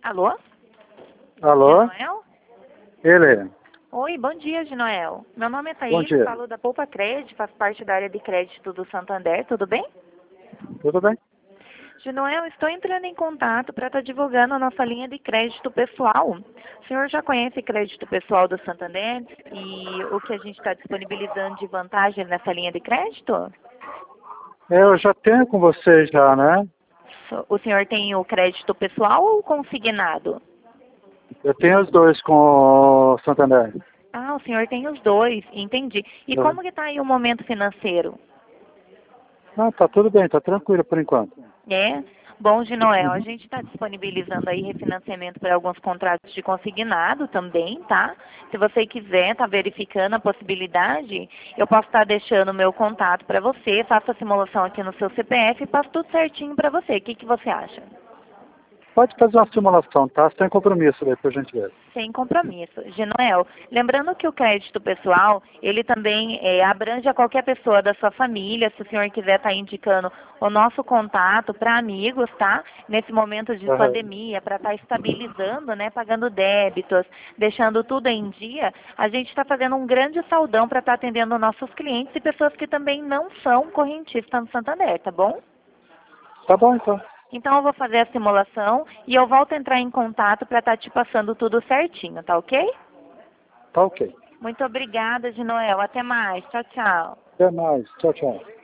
Alô? Alô? Ginoel? Ele. Oi, bom dia, Ginoel. Meu nome é Bom Thaís, dia. falo da Poupa Crédito, faço parte da área de crédito do Santander, tudo bem? Tudo bem? Ginoel, estou entrando em contato para estar divulgando a nossa linha de crédito pessoal. O senhor já conhece crédito pessoal do Santander e o que a gente está disponibilizando de vantagem nessa linha de crédito? Eu já tenho com você já, né? O senhor tem o crédito pessoal ou consignado? Eu tenho os dois com o Santander. Ah, o senhor tem os dois, entendi. E Uhum. como que está aí o momento financeiro? Não, tá tudo bem, tá tranquilo por enquanto. É? Bom, Ginoel, a Uhum. gente está disponibilizando aí refinanciamento para alguns contratos de consignado também, tá? Se você quiser estar verificando a possibilidade, eu posso estar deixando o meu contato para você, faço a simulação aqui no seu CPF e passo tudo certinho para você. O que você acha? Pode fazer uma simulação, tá? Sem compromisso aí, por gentileza. Sem compromisso. Ginoel, lembrando que o crédito pessoal, ele também abrange a qualquer pessoa da sua família, se o senhor quiser estar indicando o nosso contato para amigos, tá? Nesse momento de Uhum. pandemia, para estar estabilizando, né? Pagando débitos, deixando tudo em dia, a gente está fazendo um grande saldão para estar atendendo nossos clientes e pessoas que também não são correntistas no Santander, tá bom? Tá bom, então. Então eu vou fazer a simulação e eu volto a entrar em contato para estar te passando tudo certinho, tá ok? Tá ok. Muito obrigada, Ginoel. Até mais. Tchau, tchau. Até mais. Tchau, tchau.